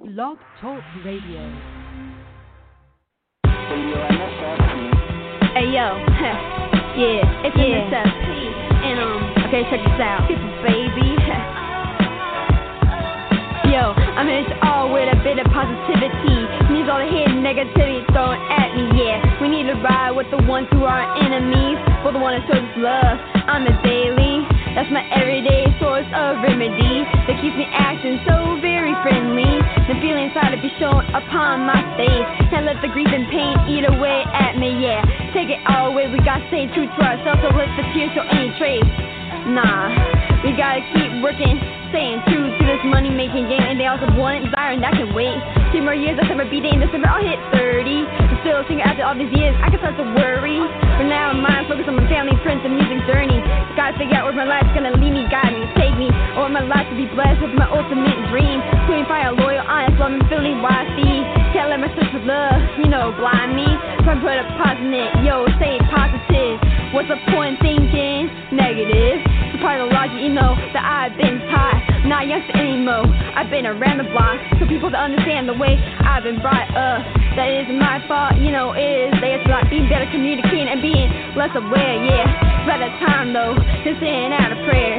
Blog Talk Radio. Hey yo, yeah, it's MSFP, and okay, check this out, baby. Yo, I'm here to all with a bit of positivity. Needs all the hidden negativity thrown at me, yeah. We need to ride with the ones who are our enemies, for the one that shows us love. I'm a daily, that's my everyday source of remedy that keeps me acting so very friendly. The feeling inside to be shown upon my face. Can't let the grief and pain eat away at me, yeah. Take it all away, we gotta stay true to ourselves, so let the tears show any trace. Nah, we gotta keep working, staying true to this money-making game, and they also want it, desire, and that can wait. 2 more years, December B-Day, in December I'll hit 30. I'm still single after all these years, I can start to worry. For now, my mind focused on my family, friends, and music journey. Gotta figure out where my life's gonna lead me, guide me, take me. I want my life to be blessed with my ultimate dream. Queen fire, loyal, honest, love, and feeling wifey. Can't let my search for love, blind me. So I put a positive, yo, stay positive. What's the point thinking negative? It's part of the logic, that I've been taught. Not youngster anymore, I've been around the block. So people to understand the way I've been brought up. That isn't my fault, it is theirs. Like being better communicating and being less aware, yeah. Right at time though, just in out of prayer.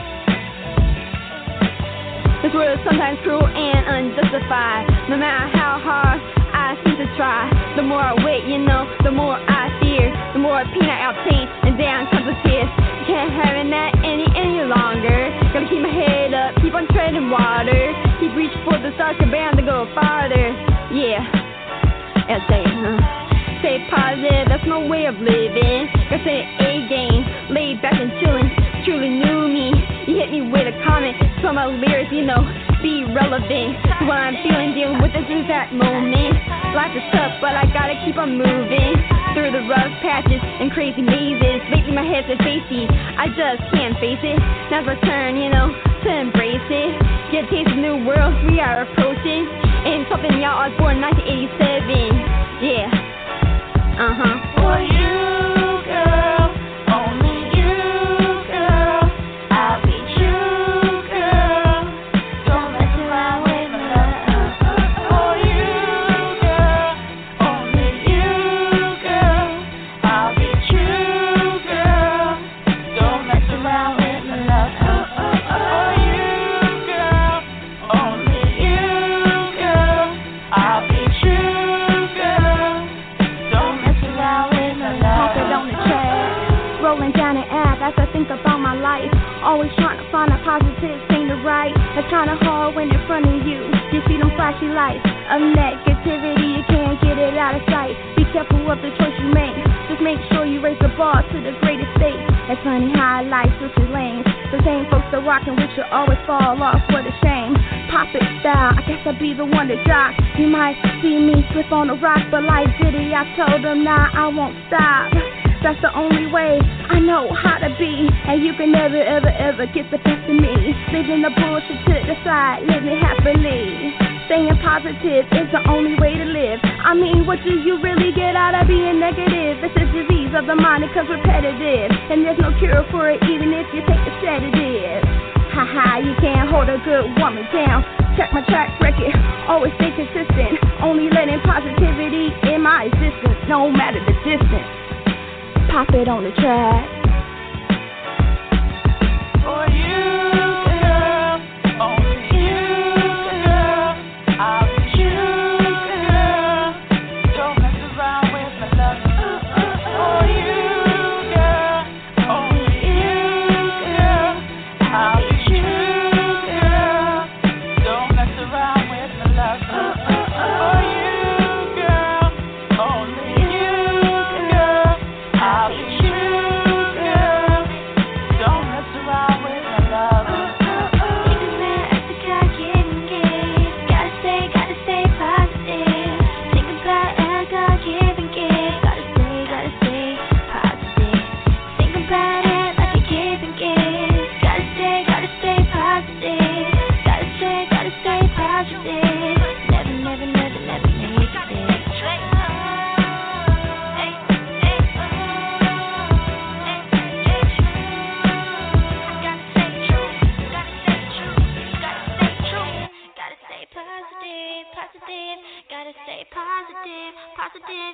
This world is sometimes cruel and unjustified. No matter how hard I seem to try, the more I wait, the more I fear, the more pain I obtain, and down comes the tears. Can't have that any longer. Gotta keep my head up, keep on treading water, keep reaching for the stars, you're bound to go farther. Yeah, stay positive, that's my way of living. Gotta say A game, laid back and chillin'. Truly knew me, you hit me with a comment. So my lyrics, be relevant to what I'm feeling, dealing with this exact moment. Life is tough, but I gotta keep on moving through the rough patches and crazy mazes. Lately my head's been facey, I just can't face it. Now's my turn, to embrace it. Get a taste of the new world we are approaching. And something y'all, I was born in 1987. Yeah, For you, girl, only you, girl. I'll be true, girl. Don't mess around with my love. For you, girl, only you, girl. I'll be true, girl. Don't mess around with my love. For you, girl, only you, girl. I'll be true, girl. Don't mess around with my love. Pop it on the track, rolling down an app as I think about my life. Always trying to find a positive thing to write. It's kinda hard when in front of you. You see them flashy lights of negativity, you can't get it out of sight. Be careful of the choice you make. Just make sure you raise the bar to the greatest state. It's funny how life switches lanes. The same folks that rockin' with you always fall off. What a shame. Pop it style, I guess I'll be the one to jock. You might see me slip on a rock, but like Diddy, I told them, nah, I won't stop. That's the only way I know how to be, and you can never, ever, ever get the best of me. Leaving the bullshit to the side, living happily. Staying positive is the only way to live. I mean, what do you really get out of being negative? It's a disease of the mind, it comes repetitive, and there's no cure for it even if you take a sedative. Haha, you can't hold a good woman down. Check my track record, always stay consistent. Only letting positivity in my existence, no matter the distance. Pop it on the track. For you, girl, only you, girl. I'll be true, girl. Don't mess around with my love. For you, girl, only you, girl. I'll be true, girl. Don't mess around with my love. For you, girl, only you, girl. I'll be true, girl. Don't mess around with my love. Take a minute at the God given gift. Gotta stay positive. Think about a God given gift. Gotta stay positive. Think about it like a given gift. Gotta stay positive. Gotta stay positive. Never make a mistake. Gotta stay true. Gotta stay positive. positive, positive. Gotta stay positive, positive.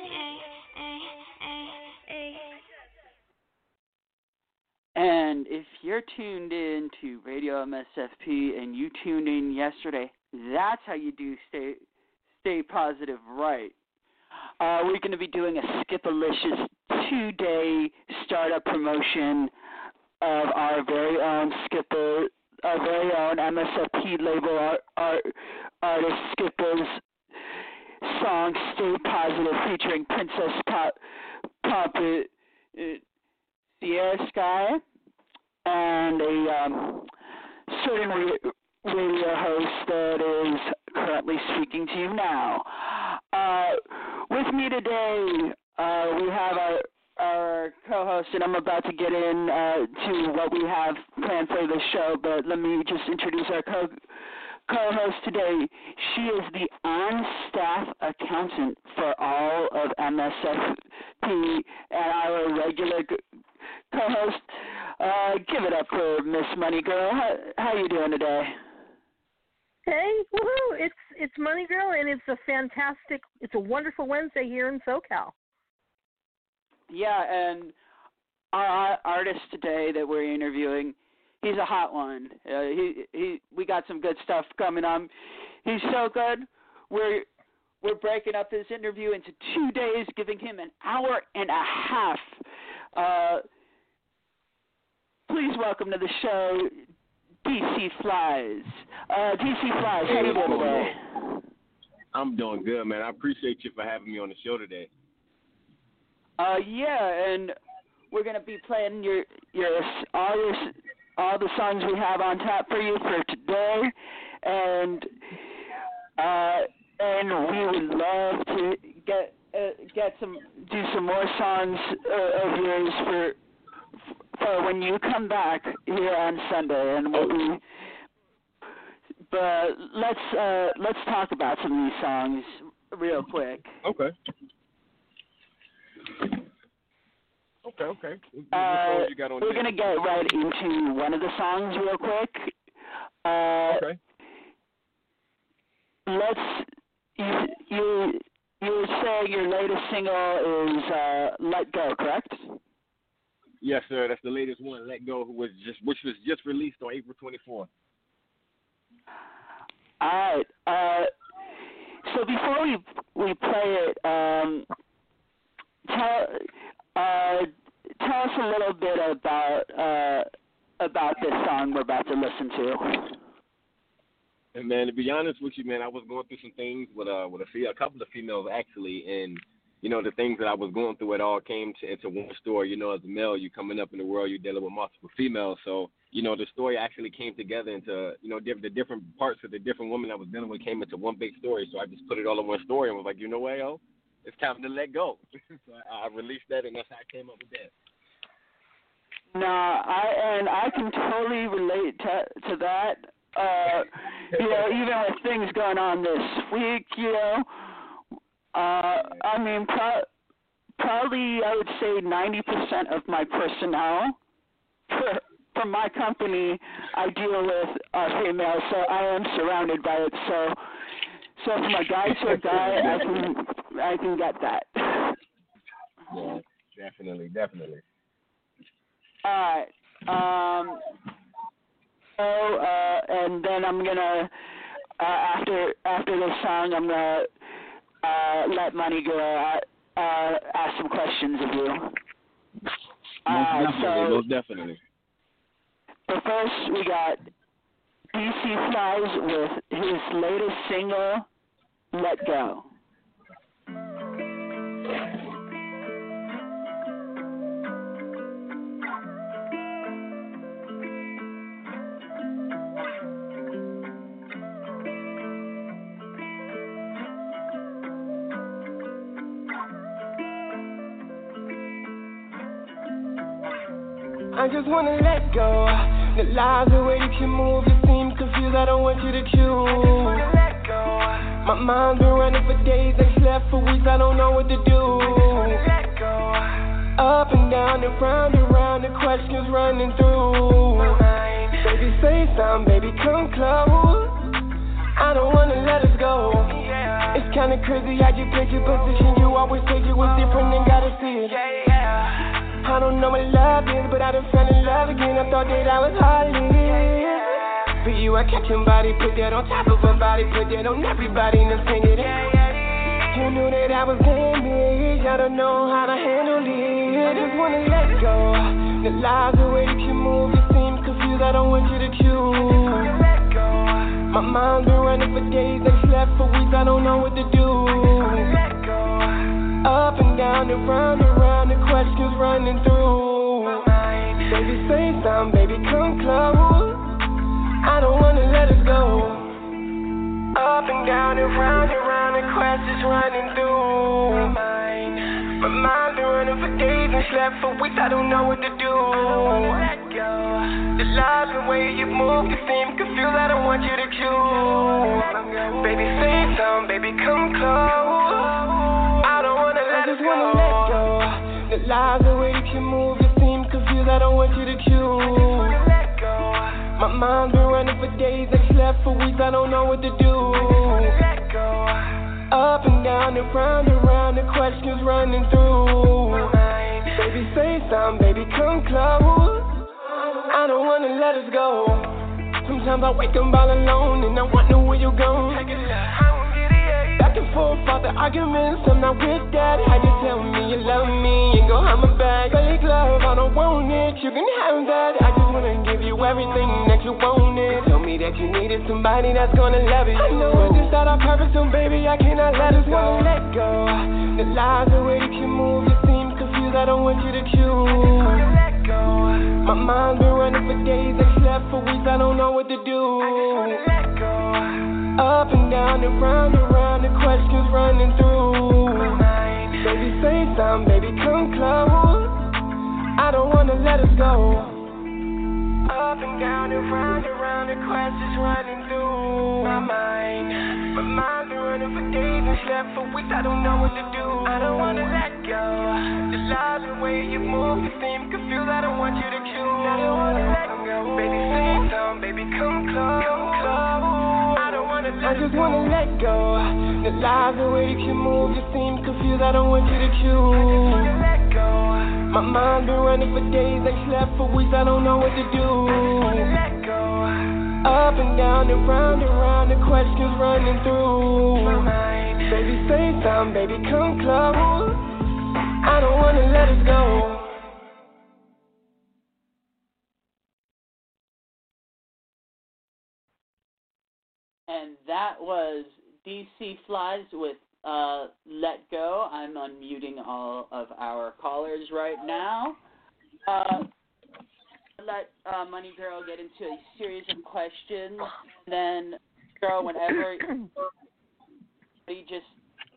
And if you're tuned in to Radio MSFP and you tuned in yesterday, that's how you do stay positive, right? We're going to be doing a Skipalicious 2-day startup promotion of our very own Skipper, our very own MSFP label artist Skipper's song "Stay Positive" featuring Princess Pop Sierra Sky and a certain radio host that is currently speaking to you now. With me today, we have our co-host, and I'm about to get in to what we have planned for the show, but let me just introduce our co-host today. She is the on-staff accountant for all of MSFP and our regular co-host. Give it up for Miss Money Girl. How you doing today? Hey, woohoo! It's Money Girl, and it's a wonderful Wednesday here in SoCal. Yeah, and our artist today that we're interviewing, he's a hot one. We got some good stuff coming on. He's so good. We're breaking up his interview into 2 days, giving him an hour and a half. Please welcome to the show, DC Flies. DC Flies, how you doing today? I'm doing good, man. I appreciate you for having me on the show today. Yeah, and we're gonna be playing all the songs we have on tap for you for today, and we would love to do some more songs of yours for when you come back here on Sunday, and but let's talk about some of these songs real quick. Okay. What you got on we're gonna get right into one of the songs real quick. Okay. You were saying your latest single is "Let Go," correct? Yes, sir. That's the latest one, "Let Go," which was just released on April 24th. All right. So before we play it, tell us a little bit about this song we're about to listen to. And man, to be honest with you, man, I was going through some things with a couple of females actually, and you know the things that I was going through, it all came into one story. You know, as a male, you coming up in the world, you're dealing with multiple females, so you know the story actually came together into the different parts of the different women I was dealing with came into one big story. So I just put it all in one story and was like, you know what, yo, it's time to let go. So I released that, and that's how I came up with that. I can totally relate to that. Even with things going on this week, I mean, probably I would say 90% of my personnel for my company I deal with are females, so I am surrounded by it. So from a guy to a guy, I can get that. Yeah, definitely. All right. And then I'm gonna after this song, I'm gonna let Money Girl ask some questions of you. Most definitely. But first, we got DC Flies with his latest single, "Let Go." I just wanna let go. The lies, the way that you move, you seem confused. I don't want you to choose. I just wanna let go. My mind's been running for days, ain't slept for weeks. I don't know what to do. I just wanna let go. Up and down and round, the questions running through my mind. Baby, say something, baby, come close. I don't wanna let us go. kinda crazy how you played your position. You always said you was different and gotta see it. I don't know what love is, but I done fell in love again. I thought that I was heartless. For you, I kept your body, put that on top of a body, put that on everybody and sing it. You knew that I was damaged. I don't know how to handle it. I just wanna let go. The lies, the way that you move, you seem confused. I don't want you to choose. My mind's been running for days, I slept for weeks. I don't know what to do. Up and down and round, the questions running through my mind. Baby, say something, baby, come close. I don't wanna let us go. Up and down and round, the questions running through my mind. My mind's been running for days and slept for weeks. I don't know what to do. I don't wanna let go. The lies, the way you move, you seem confused. I don't want you to choose. Baby, say something, baby, come close. I don't wanna let us go. I just wanna let go. The lies, the way that you move, you seem confused. I don't want you to choose. My mind's been running for days, I slept for weeks, I don't know what to do. Up and down and round, the questions running through my mind. Baby, say something, baby, come close. I don't wanna let us go. Sometimes I wake up all alone and I wonder where you're going. Back and forth, all the arguments, I'm not with that. How you tell me you love me and go hide my bag? Fake love, I don't want it, you can have that. I just wanna give you everything that you wanted. Tell me that you needed somebody that's gonna love you. I know this not our purpose, so baby, I cannot let us go. Let go. The lies, the way that you move, you seem confused, I don't want you to choose. My mind's been running for days, I slept for weeks, I don't know what to do. Up and down and round, the questions running through my mind. Baby, say something, baby, come close. I don't wanna let us go. Up and down and round, the questions running through my mind. My mind's been running for days and slept for weeks, I don't know what to do. I don't wanna let go. The lies, the way you move, you seem confused, I don't want you to choose. I don't wanna let go. Baby, say something, baby, come close. I just wanna let go. The lies, the way that you move, you seem confused, I don't want you to choose. My mind's been running for days, I slept for weeks, I don't know what to do. Up and down and round, the questions running through my mind. Baby, say something, baby, come close. I don't wanna let us go. And that was DC Flies with Let Go. I'm unmuting all of our callers right now. Let Money Girl get into a series of questions. Then, girl, whenever you just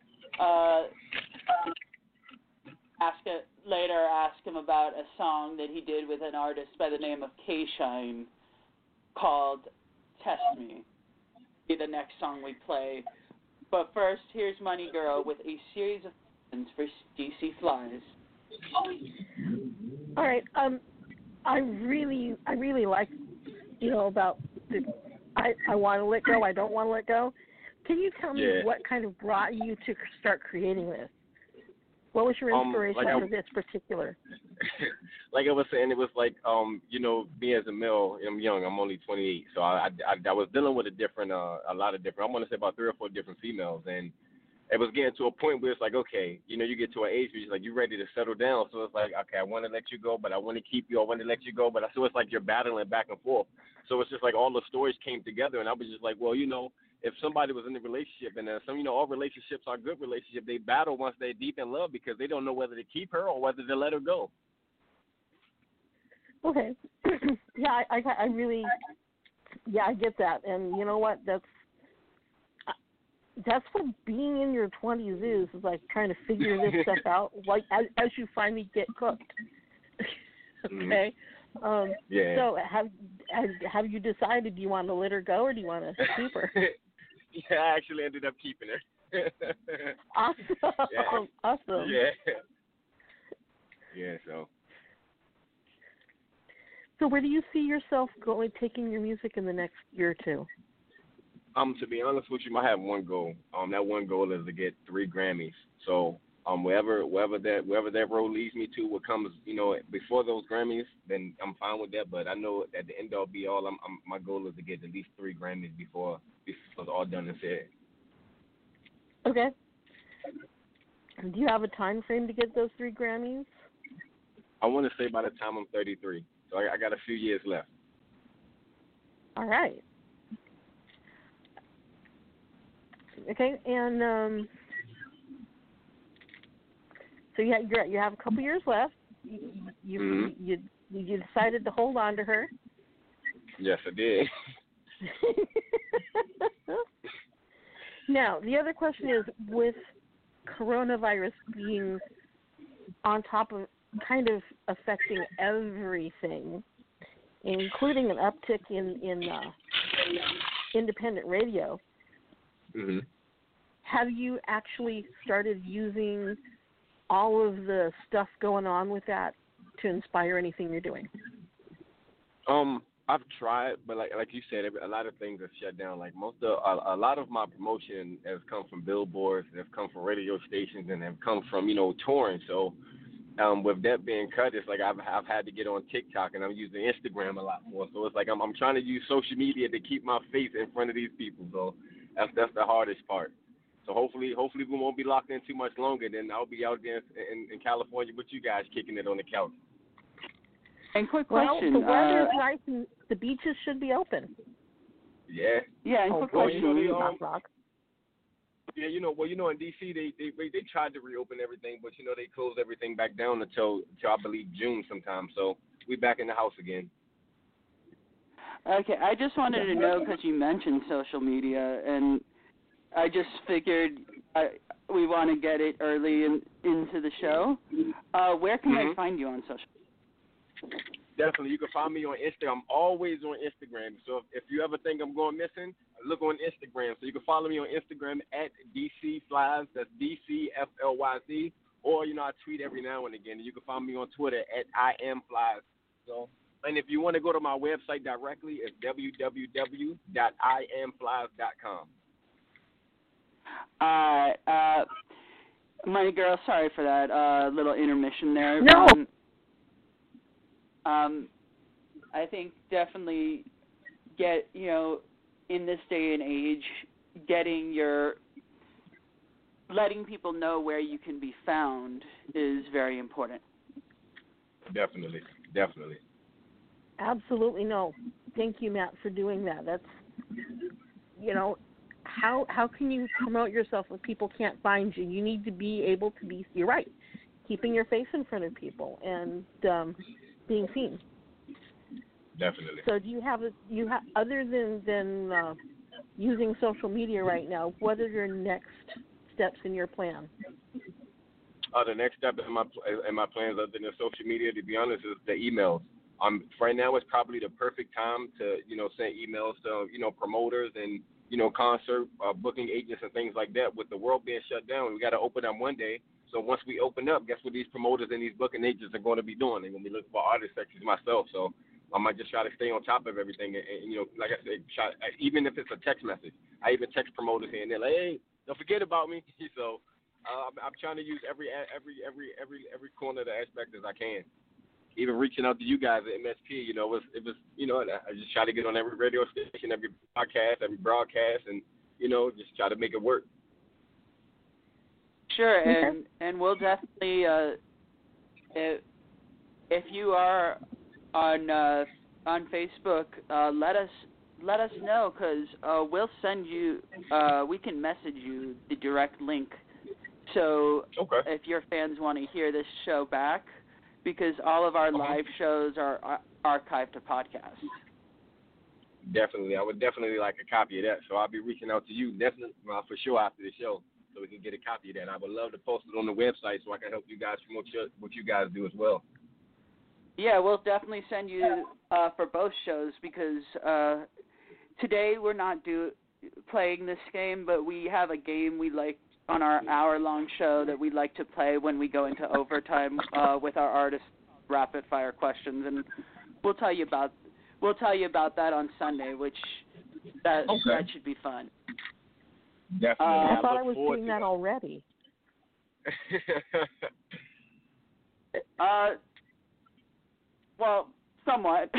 ask him about a song that he did with an artist by the name of K-Shine called Test Me. The next song we play. But first, here's Money Girl with a series of questions for DC Flies. All right. I really like, about the I want to let go, I don't want to let go. Can you tell me what kind of brought you to start creating this? What was your inspiration for this particular? Like I was saying, it was like, me as a male, I'm young, I'm only 28, so I was dealing with a lot of different, I want to say about 3 or 4 different females, and it was getting to a point where it's like, okay, you get to an age where you're ready to settle down, so it's like, okay, I want to let you go, but I want to keep you, I want to let you go, but so it's like you're battling back and forth, so it's just like all the stories came together, and I was just like, well, if somebody was in a relationship, and all relationships are good relationships, they battle once they're deep in love because they don't know whether to keep her or whether to let her go. Okay. Yeah, I really, I get that. And you know what? That's what being in your 20s is like trying to figure this stuff out, like as you finally get cooked. Okay? So have you decided, do you want to let her go or do you want to keep her? Yeah, I actually ended up keeping her. Awesome. Yeah. Awesome. Yeah. Yeah, so. So where do you see yourself taking your music in the next year or two? To be honest with you, I have one goal. That one goal is to get 3 Grammys. So, wherever that road leads me to, what comes, before those Grammys, then I'm fine with that. But I know at the end all be all, my goal is to get at least 3 Grammys before it's all done and said. Okay. Do you have a time frame to get those 3 Grammys? I want to say by the time I'm 33. So I got a few years left. All right. Okay, and so you have a couple years left. You decided to hold on to her. Yes, I did. Now, the other question is, with coronavirus being on top of kind of affecting everything, including an uptick in independent radio, mm-hmm. Have you actually started using all of the stuff going on with that to inspire anything you're doing? I've tried, but like you said, a lot of things have shut down. Like a lot of my promotion has come from billboards, have come from radio stations, and have come from touring. So with that being cut, it's like I've had to get on TikTok, and I'm using Instagram a lot more. So it's like I'm trying to use social media to keep my face in front of these people. So that's the hardest part. So hopefully we won't be locked in too much longer. Then I'll be out there in California with you guys, kicking it on the couch. And quick question. Well, the weather is nice and the beaches should be open. Yeah. Yeah, and quick question. Yeah, in D.C. they tried to reopen everything, but they closed everything back down until I believe June sometime. So we back in the house again. Okay, I just wanted to know because you mentioned social media, and I just figured we want to get it early into the show. Where can I find you on social? Definitely, you can find me on Instagram. I'm always on Instagram. So if you ever think I'm going missing, look on Instagram. So you can follow me on Instagram at DCFlyz. That's DCFLYZ. Or I tweet every now and again. And you can find me on Twitter at IamFlyz. So, and if you want to go to my website directly, it's www.iamflyz.com. My girl, sorry for that little intermission there. No. I think definitely get, in this day and age, letting people know where you can be found is very important. Definitely. Absolutely no. Thank you, Matt, for doing that. That's, how can you promote yourself if people can't find you? You need to be able to be, you're right, keeping your face in front of people and being seen. Definitely. So do you have other than using social media right now, what are your next steps in your plan? The next step in my plans other than social media, to be honest, is the emails. Right now is probably the perfect time to, send emails to, promoters and, concert booking agents and things like that. With the world being shut down, we got to open up one day. So once we open up, guess what these promoters and these booking agents are going to be doing? They're going to be looking for artists such as myself. So I might just try to stay on top of everything. And like I said, even if it's a text message, I even text promoters here and they're like, hey, don't forget about me. So I'm trying to use every corner of the aspect as I can. Even reaching out to you guys at MSP, I just try to get on every radio station, every podcast, every broadcast, and just try to make it work. Sure, and we'll definitely, if you are on Facebook, let us know because we'll send you. We can message you the direct link. So if your fans want to hear this show back, because all of our live shows are archived to podcasts. Definitely, I would definitely like a copy of that. So I'll be reaching out to you definitely for sure after the show, so we can get a copy of that. I would love to post it on the website so I can help you guys promote what you guys do as well. Yeah, we'll definitely send you for both shows because today we're not playing this game, but we have a game we like on our hour-long show that we like to play when we go into overtime with our artists, rapid-fire questions, and we'll tell you about that on Sunday, which That should be fun. Definitely. I thought I look was forward doing to that already. Well, somewhat.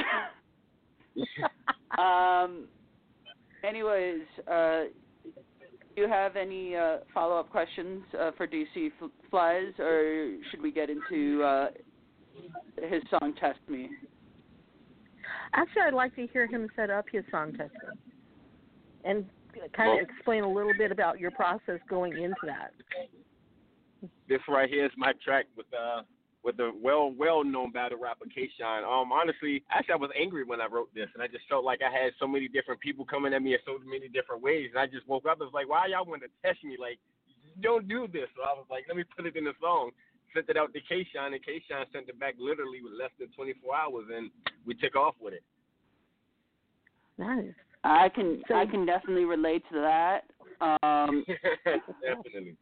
Anyways, do you have any follow-up questions for DC Flies, or should we get into his song Test Me? Actually, I'd like to hear him set up his song Test Me and kind of explain a little bit about your process going into that. This right here is my track with the well-known battle rapper K-Shine. Honestly, actually, I was angry when I wrote this, and I just felt like I had so many different people coming at me in so many different ways, and I just woke up and was like, why y'all want to test me? Like, don't do this. So I was like, let me put it in a song. Sent it out to K-Shine, and K-Shine sent it back literally with less than 24 hours, and we took off with it. Nice. I can definitely relate to that. Definitely.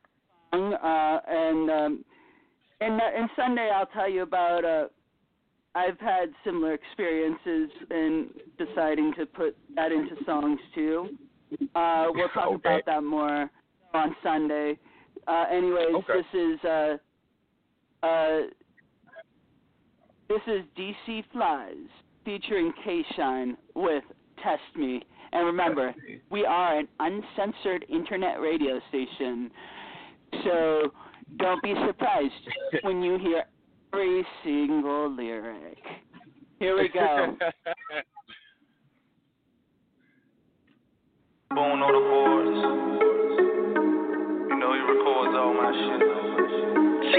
And Sunday, I'll tell you about. I've had similar experiences in deciding to put that into songs too. We'll talk about that more on Sunday. Anyways, this is DC Flies featuring K-Shine with Test Me. And remember, we are an uncensored internet radio station, so don't be surprised when you hear every single lyric. Here we go. Bone on the boards. You know he records all my shit.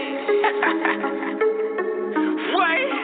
Yeah. What?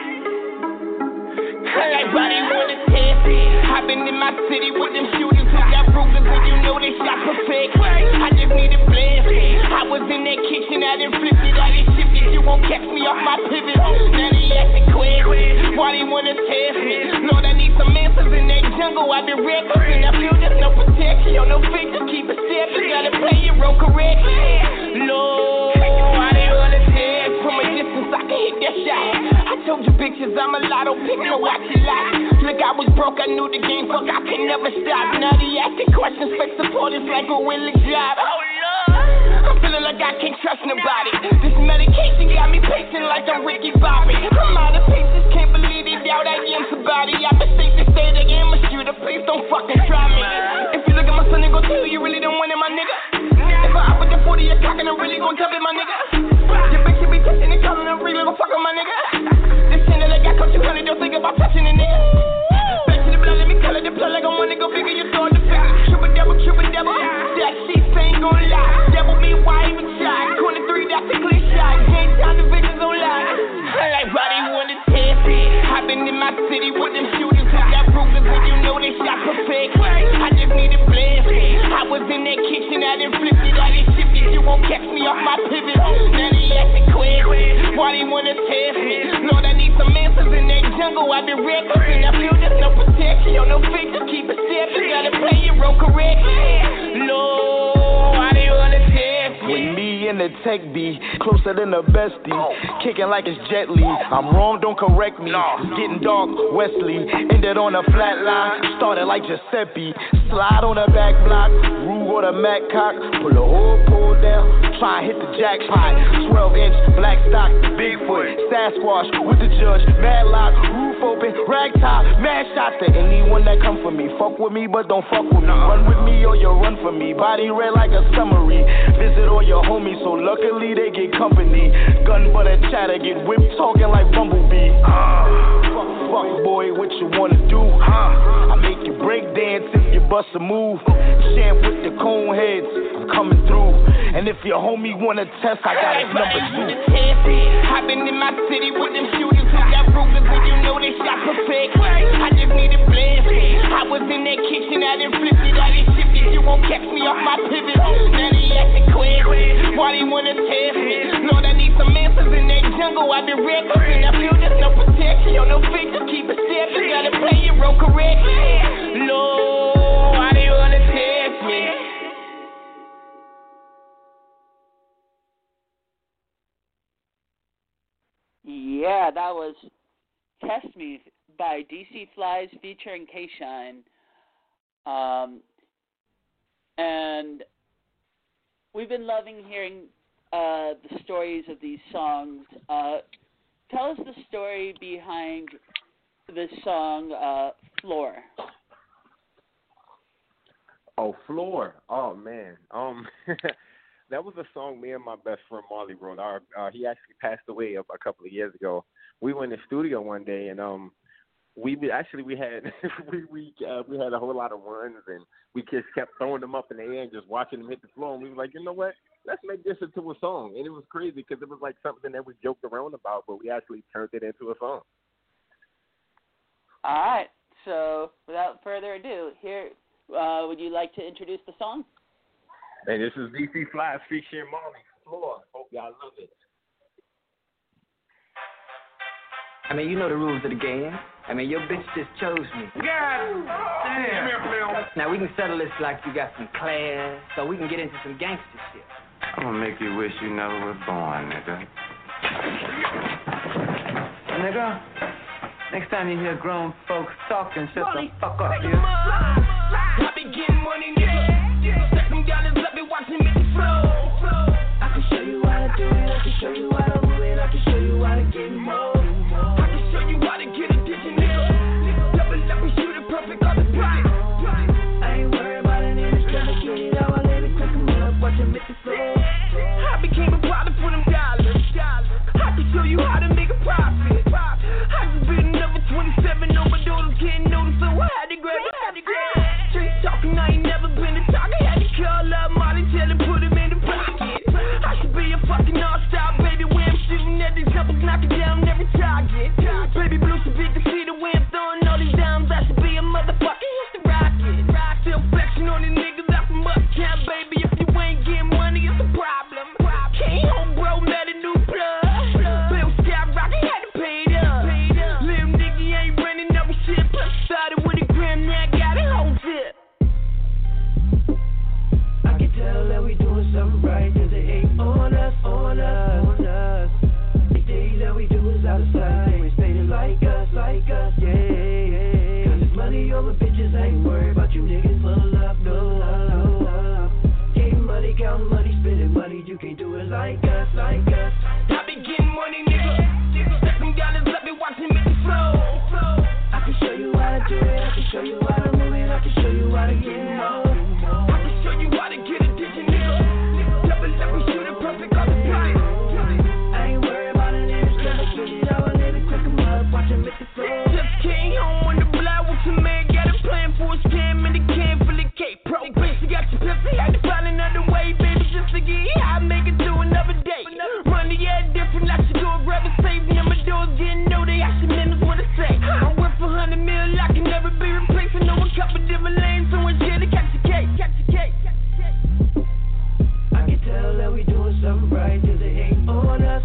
Everybody wanna test it. I've been in my city with them shooters who got Rugers, and you know they shot perfect. I just need a blast. I was in that kitchen, I done flipped it, I done shifted. You won't catch me off my pivot. Now they asking questions. Why they wanna test me? Lord, I need some answers in that jungle. I've been reckless, and I feel there's no protection. No fix, just keep it step. You gotta play your role correctly. Lord, why they wanna test? From a distance, I can hit that shot. I told you bitches I'm a lotto pick, no watch a lot. Look, I was broke, I knew the game, fuck, I can never stop. Now they asking questions, fake support is like a willing job. Oh Lord, I'm feeling like I can't trust nobody. This medication got me pacing like I'm Ricky Bobby. I'm out of pieces, can't believe they doubt I am somebody. I've been safe to stay the game, a shooter, please don't fucking try me. If you look at my son, they gon' tell you really don't want it, my nigga. If I hop with the 40, you're cocking, I'm really gon' tell it, my nigga. Your bitch should be touching and calling, I'm really gon' fuck with my nigga. This shit that I got cost 200, don't think about touching a nigga. Back to the blood, let me color the plug like I wanna go bigger, you throw the figure. Triple double. That shit ain't gon' lie. Devil me, why even try? 23, that's a clear shot. Game time, the visions don't lie. Everybody wanna test it. I've been in my city with them shooters who got Rugers, and you know they shot perfect. I just need a blast. I was in that kitchen, I done flipped it, I done shifted. You won't catch me off my pivot. Now they asking questions. Why they wanna test me? Lord, I need some answers in that jungle. I've been reckless, and I feel there's no protection. No fix, just keep it step. You gotta play your role correctly. Lord, why they wanna test me? With me and the tech B, closer than the bestie. Kicking like it's Jet Li. I'm wrong, don't correct me. It's getting dark, Wesley. Ended on a flat line, started like Giuseppe. Slide on the back block, Rue or the Mac cock. Pull the whole pole down, try and hit the jackpot. 12-inch, black stock, Bigfoot, Sasquatch with the judge. Madlock, roof open, rag top, mad shots to anyone that come for me. Fuck with me, but don't fuck with me. Run with me or you run for me. Body red like a summary. Visit all your homies, so luckily they get company. Gun butter chatter, get whipped talking like Bumblebee. Fuck boy, what you wanna do? I make you break dance if you bust a move. Champ with the cone heads, I'm coming through. And if your homie wanna test, I got his number 2. I've been in my city with them shooters who got Rugers, and you know they shot perfect. I just need a blast. I was in that kitchen, I done flipped it, I done shifted. You won't catch me off my pivot. Now they asking questions. Why they wanna test me? Lord, I need some answers in that jungle. I've been reckless, and I feel there's no protection. No fix, just keep it step. You gotta play your role correctly. Lord, why they wanna test me? Yeah, that was Test Me by DC Flies featuring K-Shine. And we've been loving hearing the stories of these songs. Tell us the story behind this song, Floor. Oh, Floor. Oh, man. That was a song me and my best friend Marley wrote. He actually passed away a couple of years ago. We were in the studio one day, and we had we had a whole lot of runs, and we just kept throwing them up in the air and just watching them hit the floor. And we were like, you know what? Let's make this into a song. And it was crazy because it was like something that we joked around about, but we actually turned it into a song. All right. So without further ado, here, would you like to introduce the song? And this is DC Fly featuring Marley, Floor. Hope y'all love it. I mean, you know the rules of the game. I mean, your bitch just chose me. God damn. Now, we can settle this like you got some class, so we can get into some gangster shit. I'm gonna make you wish you never was born, nigga. Nigga, next time you hear grown folks talking, shut the fuck up, dude. I be getting money, nigga. Stack them dollars, let me watch me make it flow. I can show you how to do it, I can show you how to move it, I can show you how to get more. I can show you how to get a digit, nigga. Double up and shoot it perfect on the spot. I ain't worried about it, niggas tryna get it out, I let it cook 'em up, watch 'em make it flow. I became a product for them dollars. I can show you how to make a profit. I just beat another 27 overdose, getting noticed, so I had to grab it. Street talking, I ain't never been a talker. Had to call up Molly, tell him put him in the pocket. I should be a fucking all-star, baby. When I'm shooting at these jumpers, knocking down every target. Baby blue so big to see the way I'm throwing all these dimes. I should be a motherfucking hit the rocket. Still flexing on these niggas out from uptown, baby. If you ain't getting money, it's a problem. Came home, bro, met a new plug. Bill skyrocket, had to pay it up. Little nigga ain't running up with shit. Plus started with a gram, now I got it whole zip. I can tell that we doing something right, cause they hate on us. The things that we do is out of sight. They ain't stated like us, yeah. Cause it's money over bitches, I ain't worried about you niggas full of love, no. Getting money, counting money, spending money, you can't do it like us. I be getting money, nigga. Stack them dollars, let me watch me make it flow. I can show you how to do it, I can show you how to move it, I can show you how to get more. I can show you how to get a digit, nigga. Double up and shoot it perfect on the spot. I ain't worried about it, niggas tryna get it out, I let it cook 'em up, watch 'em make it flow. Just came home on the block with some man, got a plan for a scam in the can full of K-Pro. Bitch, you got your Pepsi, had to find another way, baby, just to get high, make it through another day. Money, yeah, different, I should go grab a safe, number doors getting know they actually minutes what I say. I'm worth 100 mil, I can never be replaced, I know a couple different lanes, so it's here to catch the cake. I can tell that we doing something right, cause they hate on us.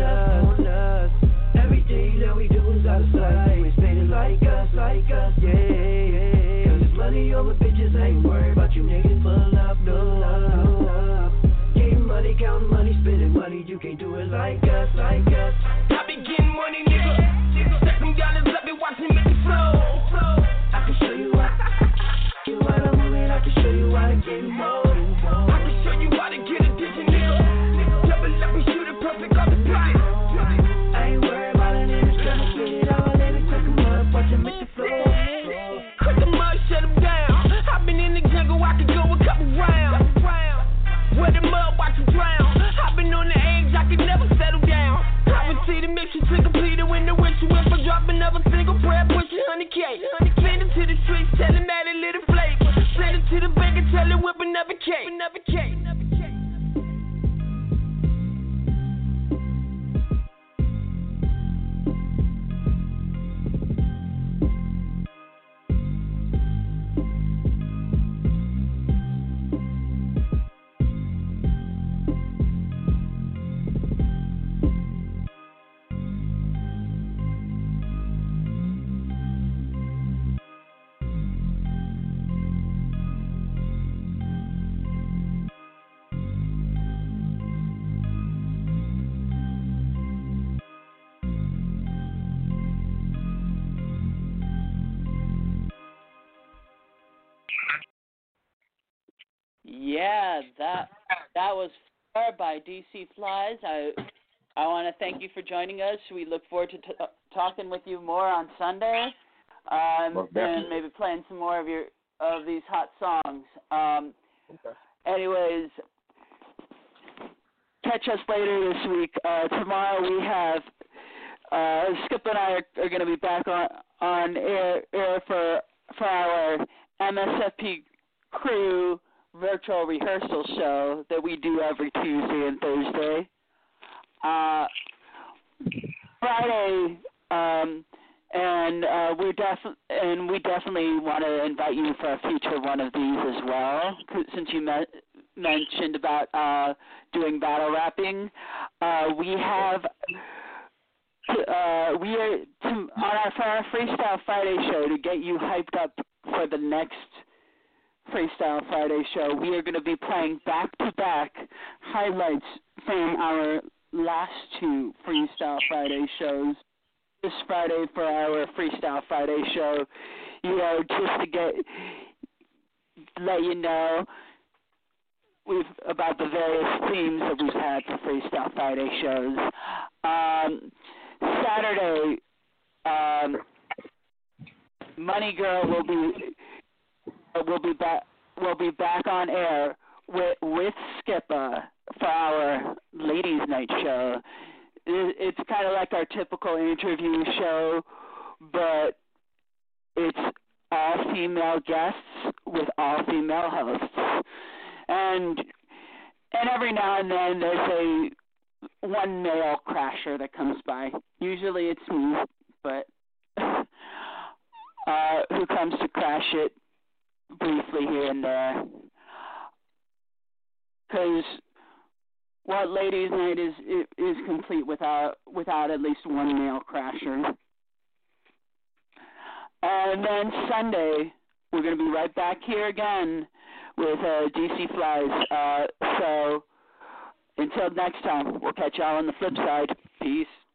Everything that we do is out of sight, they ain't stated like us, yeah. Cause it's money over bitches, I ain't worried about you niggas full of love, no. Getting money, counting money, spending money, you can't do it like us. I be getting money, nigga. Stack them dollars, let me watch me make it flow. I can show you how to move it, I can show you how to get more. I can show you how to get a digit, nigga. Double up and shoot it perfect on the spot. I ain't worried about it, niggas tryna get it out, let it cook 'em up, watch 'em make it flow. Cut 'em up, shut 'em down. I've been in the jungle, I could go a couple rounds. Where the mud, watch 'em drown. I've been on the edge, I can never settle down. I would see the mission to complete it when the wish you if I drop another single prayer, pushing 100K. Send it to the streets, tell him add a little flavor. Send it to the bank and tell him whip another cake. Yeah, that was Far by DC Flies. I want to thank you for joining us. We look forward to talking with you more on Sunday, and maybe playing some more of these hot songs. Anyways, catch us later this week. Tomorrow we have Skip and I are going to be back on air for our MSFP crew virtual rehearsal show that we do every Tuesday and Thursday. Friday, and we definitely want to invite you for a future one of these as well, since you mentioned about doing battle rapping. We are on our Freestyle Friday show to get you hyped up for the next Freestyle Friday show. We are going to be playing back-to-back highlights from our last two Freestyle Friday shows. This Friday for our Freestyle Friday show, just to let you know about the various themes that we've had for Freestyle Friday shows. Saturday, Money Girl will be back on air with Skippa for our Ladies Night show. It's kind of like our typical interview show, but it's all female guests with all female hosts, and every now and then there's one male crasher that comes by. Usually it's me, but who comes to crash it briefly here and there. Because what Ladies Night is complete without at least one male crasher. And then Sunday, we're going to be right back here again with DC Flies. So until next time, we'll catch y'all on the flip side. Peace.